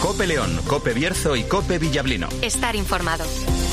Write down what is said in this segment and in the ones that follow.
COPE León, COPE Bierzo y COPE Villablino. Estar informado.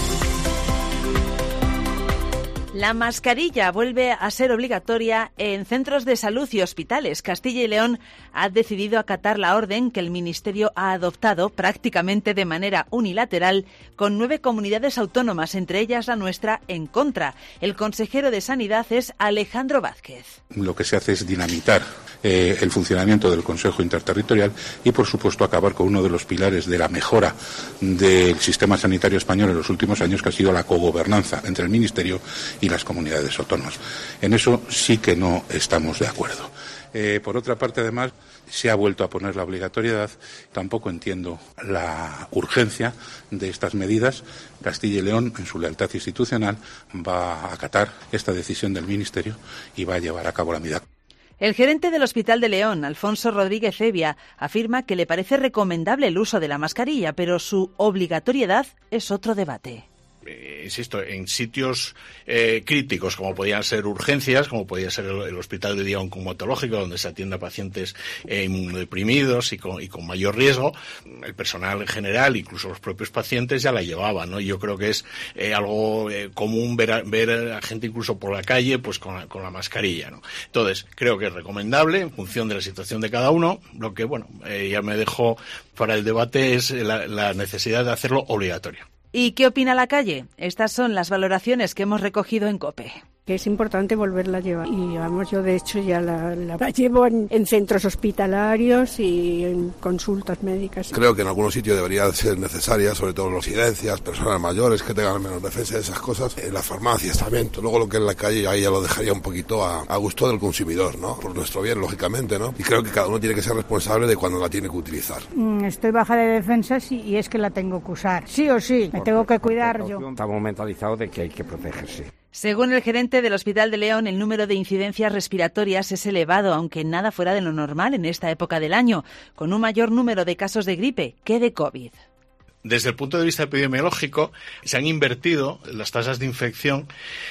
La mascarilla vuelve a ser obligatoria en centros de salud y hospitales. Castilla y León ha decidido acatar la orden que el Ministerio ha adoptado prácticamente de manera unilateral con 9 comunidades autónomas, entre ellas la nuestra, en contra. El consejero de Sanidad es Alejandro Vázquez. Lo que se hace es dinamitar el funcionamiento del Consejo Interterritorial y, por supuesto, acabar con uno de los pilares de la mejora del sistema sanitario español en los últimos años, que ha sido la cogobernanza entre el Ministerio y las comunidades autónomas. En eso sí que no estamos de acuerdo. Por otra parte, además, se ha vuelto a poner la obligatoriedad. Tampoco entiendo la urgencia de estas medidas. Castilla y León, en su lealtad institucional, va a acatar esta decisión del Ministerio y va a llevar a cabo la medida. El gerente del Hospital de León, Alfonso Rodríguez Evia, afirma que le parece recomendable el uso de la mascarilla, pero su obligatoriedad es otro debate. Insisto, en sitios críticos, como podían ser urgencias, como podía ser el hospital de día oncológico, donde se atiende a pacientes inmunodeprimidos y con mayor riesgo, el personal en general, incluso los propios pacientes, ya la llevaban, ¿no? Y yo creo que es algo común ver a gente incluso por la calle pues con la mascarilla, ¿no? Entonces, creo que es recomendable en función de la situación de cada uno. Lo que, ya me dejo para el debate es la necesidad de hacerlo obligatorio. ¿Y qué opina la calle? Estas son las valoraciones que hemos recogido en COPE. Que es importante volverla a llevar. Y yo de hecho ya la llevo en centros hospitalarios y en consultas médicas. Creo que en algunos sitios debería ser necesaria, sobre todo en residencias, personas mayores que tengan menos defensa de esas cosas, en las farmacias también. Luego lo que es la calle, ahí ya lo dejaría un poquito a gusto del consumidor, ¿no? Por nuestro bien, lógicamente, ¿no? Y creo que cada uno tiene que ser responsable de cuando la tiene que utilizar. Estoy baja de defensas y es que la tengo que usar. Sí o sí, me tengo que cuidar yo. Estamos mentalizados de que hay que protegerse. Según el gerente del Hospital de León, el número de incidencias respiratorias es elevado, aunque nada fuera de lo normal en esta época del año, con un mayor número de casos de gripe que de COVID. Desde el punto de vista epidemiológico, se han invertido las tasas de infección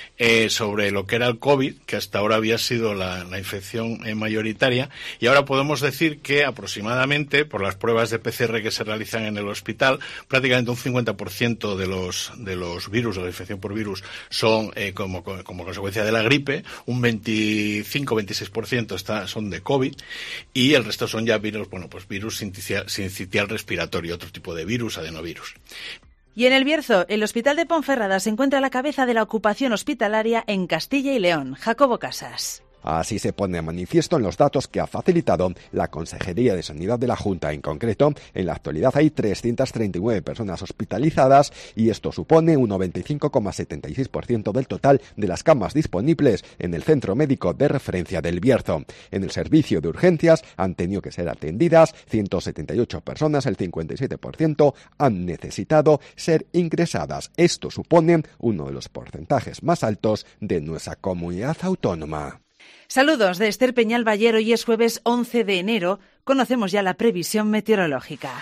sobre lo que era el COVID, que hasta ahora había sido la infección mayoritaria, y ahora podemos decir que aproximadamente, por las pruebas de PCR que se realizan en el hospital, prácticamente un 50% de los virus, de la infección por virus, son como consecuencia de la gripe, un 25-26% son de COVID, y el resto son ya virus, virus sincitial respiratorio, otro tipo de virus, adenovirus. Y en el Bierzo, el Hospital de Ponferrada se encuentra a la cabeza de la ocupación hospitalaria en Castilla y León. Jacobo Casas. Así se pone de manifiesto en los datos que ha facilitado la Consejería de Sanidad de la Junta. En concreto, en la actualidad hay 339 personas hospitalizadas y esto supone un 95,76% del total de las camas disponibles en el centro médico de referencia del Bierzo. En el servicio de urgencias han tenido que ser atendidas 178 personas, el 57% han necesitado ser ingresadas. Esto supone uno de los porcentajes más altos de nuestra comunidad autónoma. Saludos de Esther Peñal Ballero. Hoy es jueves 11 de enero. Conocemos ya la previsión meteorológica.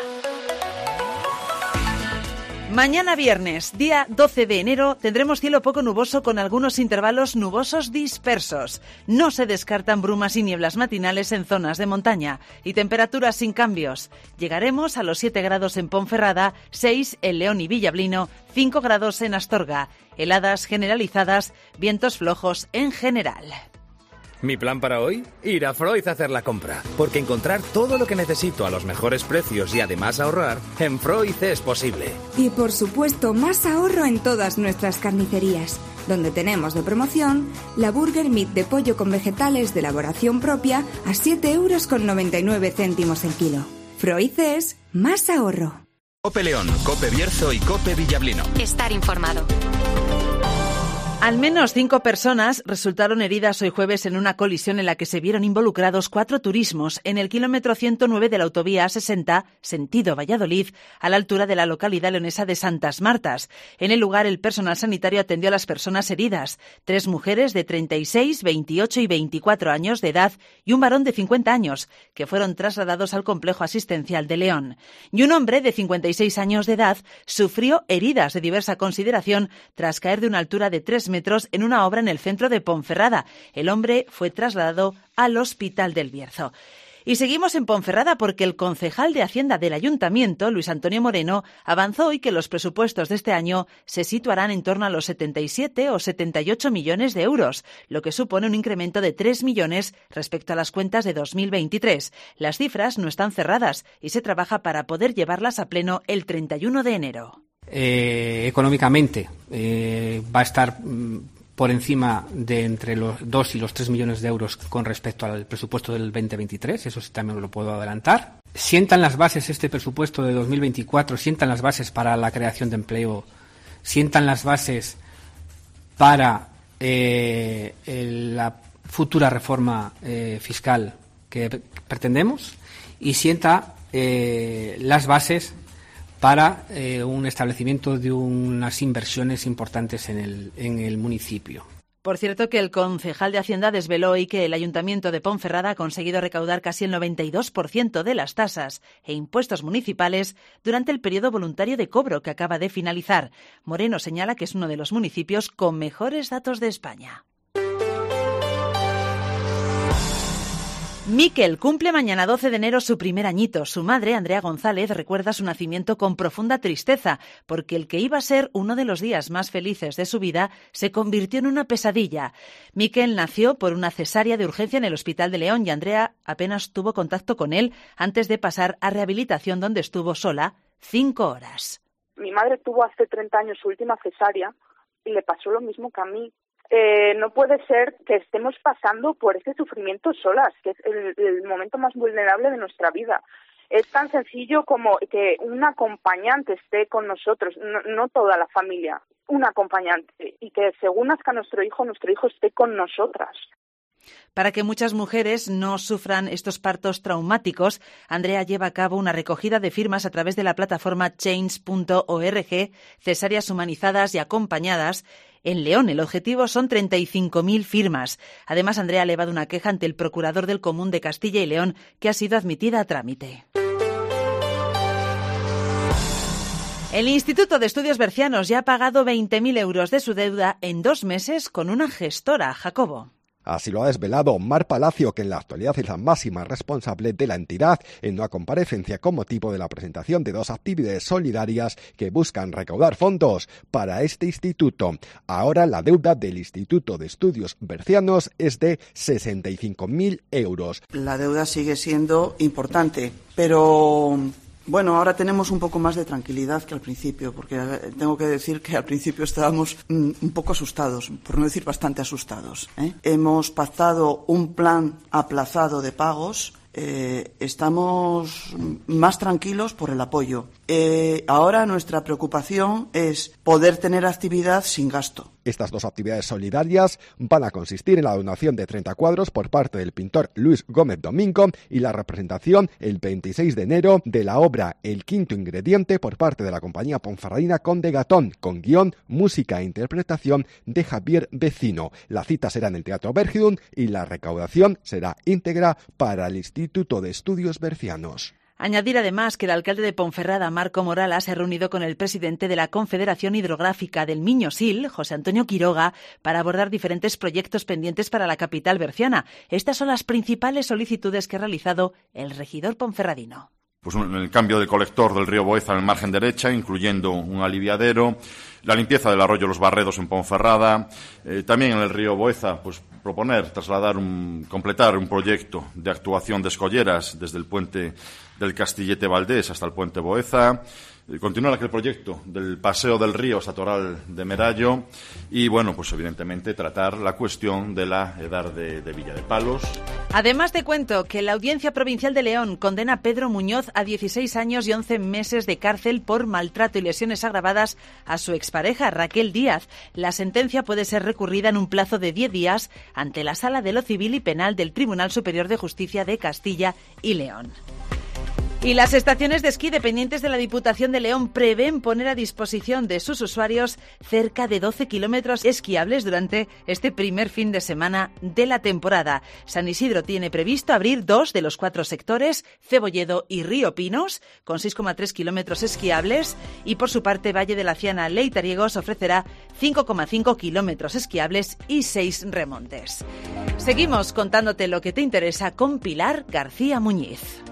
Mañana viernes, día 12 de enero, tendremos cielo poco nuboso con algunos intervalos nubosos dispersos. No se descartan brumas y nieblas matinales en zonas de montaña y temperaturas sin cambios. Llegaremos a los 7 grados en Ponferrada, 6 en León y Villablino, 5 grados en Astorga. Heladas generalizadas, vientos flojos en general. Mi plan para hoy, ir a Freud a hacer la compra, porque encontrar todo lo que necesito a los mejores precios y además ahorrar, en Freud es posible. Y por supuesto, más ahorro en todas nuestras carnicerías, donde tenemos de promoción la Burger Meat de pollo con vegetales de elaboración propia a 7,99 € el kilo. Freud es más ahorro. COPE León, COPE Bierzo y COPE Villablino. Estar informado. Al menos 5 personas resultaron heridas hoy jueves en una colisión en la que se vieron involucrados 4 turismos en el kilómetro 109 de la autovía A60, sentido Valladolid, a la altura de la localidad leonesa de Santas Martas. En el lugar, el personal sanitario atendió a las personas heridas, 3 mujeres de 36, 28 y 24 años de edad y un varón de 50 años, que fueron trasladados al complejo asistencial de León. Y un hombre de 56 años de edad sufrió heridas de diversa consideración tras caer de una altura de 3 metros en una obra en el centro de Ponferrada. El hombre fue trasladado al Hospital del Bierzo. Y seguimos en Ponferrada porque el concejal de Hacienda del Ayuntamiento, Luis Antonio Moreno, avanzó hoy que los presupuestos de este año se situarán en torno a los 77 o 78 millones de euros, lo que supone un incremento de 3 millones respecto a las cuentas de 2023. Las cifras no están cerradas y se trabaja para poder llevarlas a pleno el 31 de enero. Económicamente va a estar por encima de entre los 2 y los 3 millones de euros con respecto al presupuesto del 2023, eso sí también lo puedo adelantar. Sientan las bases este presupuesto de 2024, sientan las bases para la creación de empleo, sientan las bases para la futura reforma fiscal que pretendemos y sienta las bases para un establecimiento de unas inversiones importantes en el municipio. Por cierto, que el concejal de Hacienda desveló hoy que el Ayuntamiento de Ponferrada ha conseguido recaudar casi el 92% de las tasas e impuestos municipales durante el periodo voluntario de cobro que acaba de finalizar. Moreno señala que es uno de los municipios con mejores datos de España. Miquel cumple mañana 12 de enero su primer añito. Su madre, Andrea González, recuerda su nacimiento con profunda tristeza, porque el que iba a ser uno de los días más felices de su vida se convirtió en una pesadilla. Miquel nació por una cesárea de urgencia en el Hospital de León y Andrea apenas tuvo contacto con él antes de pasar a rehabilitación, donde estuvo sola 5 horas. Mi madre tuvo hace 30 años su última cesárea y le pasó lo mismo que a mí. No puede ser que estemos pasando por este sufrimiento solas, que es el momento más vulnerable de nuestra vida. Es tan sencillo como que un acompañante esté con nosotros, no toda la familia, un acompañante, y que según nazca nuestro hijo esté con nosotras. Para que muchas mujeres no sufran estos partos traumáticos, Andrea lleva a cabo una recogida de firmas a través de la plataforma change.org, cesáreas humanizadas y acompañadas. En León, el objetivo son 35.000 firmas. Además, Andrea ha elevado una queja ante el procurador del Común de Castilla y León, que ha sido admitida a trámite. El Instituto de Estudios Bercianos ya ha pagado 20.000 euros de su deuda en 2 meses con una gestora, Jacobo. Así lo ha desvelado Mar Palacio, que en la actualidad es la máxima responsable de la entidad, en una comparecencia con motivo de la presentación de 2 actividades solidarias que buscan recaudar fondos para este instituto. Ahora la deuda del Instituto de Estudios Bercianos es de 65.000 euros. La deuda sigue siendo importante, pero bueno, ahora tenemos un poco más de tranquilidad que al principio, porque tengo que decir que al principio estábamos un poco asustados, por no decir bastante asustados, ¿eh? Hemos pactado un plan aplazado de pagos. Estamos más tranquilos por el apoyo. Ahora nuestra preocupación es poder tener actividad sin gasto. Estas 2 actividades solidarias van a consistir en la donación de 30 cuadros por parte del pintor Luis Gómez Domingo y la representación el 26 de enero de la obra El Quinto Ingrediente por parte de la compañía ponferradina Conde Gatón, con guión, música e interpretación de Javier Vecino. La cita será en el Teatro Bergidun y la recaudación será íntegra para el Instituto de Estudios Bercianos. Añadir además que el alcalde de Ponferrada, Marco Morala, se ha reunido con el presidente de la Confederación Hidrográfica del Miño-Sil, José Antonio Quiroga, para abordar diferentes proyectos pendientes para la capital berciana. Estas son las principales solicitudes que ha realizado el regidor ponferradino. Pues el cambio de colector del río Boeza en el margen derecha, incluyendo un aliviadero, la limpieza del arroyo Los Barredos en Ponferrada, también en el río Boeza, pues completar un proyecto de actuación de escolleras desde el puente del Castillete Valdés hasta el puente Boeza, continuar aquel proyecto del paseo del río Satoral de Merallo y, bueno, pues evidentemente tratar la cuestión de la edar de Villa de Palos. Además te cuento que la Audiencia Provincial de León condena a Pedro Muñoz a 16 años y 11 meses de cárcel por maltrato y lesiones agravadas a su expareja Raquel Díaz. La sentencia puede ser recurrida en un plazo de 10 días ante la Sala de lo Civil y Penal del Tribunal Superior de Justicia de Castilla y León. Y las estaciones de esquí dependientes de la Diputación de León prevén poner a disposición de sus usuarios cerca de 12 kilómetros esquiables durante este primer fin de semana de la temporada. San Isidro tiene previsto abrir 2 de los 4 sectores, Cebolledo y Río Pinos, con 6,3 kilómetros esquiables, y por su parte Valle de la Ciana Leitariegos ofrecerá 5,5 kilómetros esquiables y 6 remontes. Seguimos contándote lo que te interesa con Pilar García Muñiz.